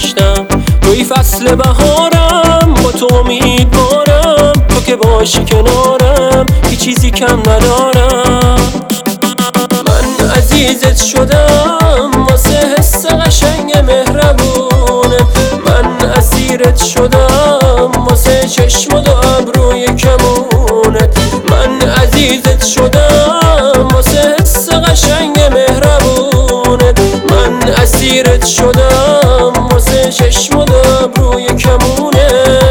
داشتم. توی فصل بهارم با تو امیدوارم، تو که باشی کنارم هیچ چیزی کم ندارم. من عزیزت شدم واسه حس قشنگ مهربونه، من اسیرت شدم واسه چشم و ابروی کمونت. من عزیزت شدم واسه حس قشنگ مهربونت، من اسیرت شدم واسه چشم و ابروی کمونت.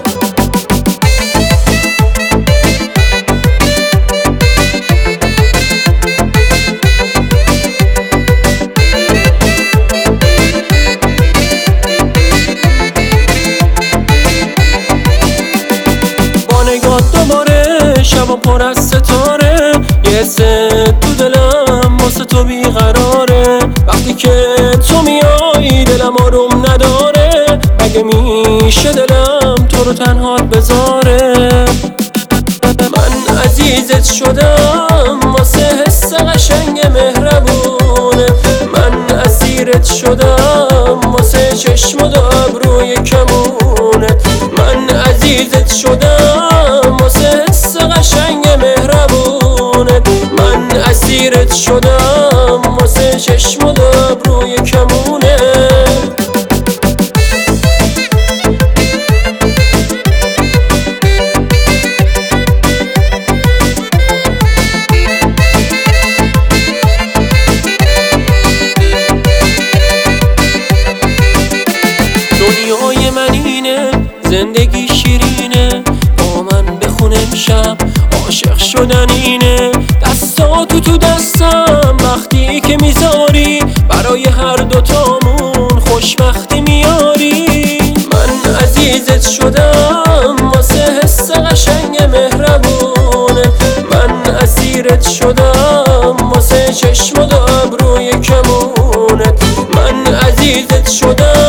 دوباره شبا پر از ستاره، یه حس تو دلم واسه تو بیقراره. وقتی که تو میای دلم آروم نداره، اگه میشه دلم تو رو تنهات بذاره. من عزیزت شدم واسه حس قشنگ مهربونه، من اسیرت شدم واسه چشم و ابروی کمونت. من عزیزت شدم واسه حس قشنگ مهربونت، من اسیرت شدم واسه چشم و ابروی کمونت. دنیای من اینه، زندگی شیرینه، با من بخون امشب عاشق شدن اینه. دستاتو تو دستم وقتی که میذاری، برای هر دوتامون خوشبختی میاری. من عزیزت شدم واسه حس قشنگ مهربونه، من اسیرت شدم واسه چشم و ابروی کمونت. من عزیزت شدم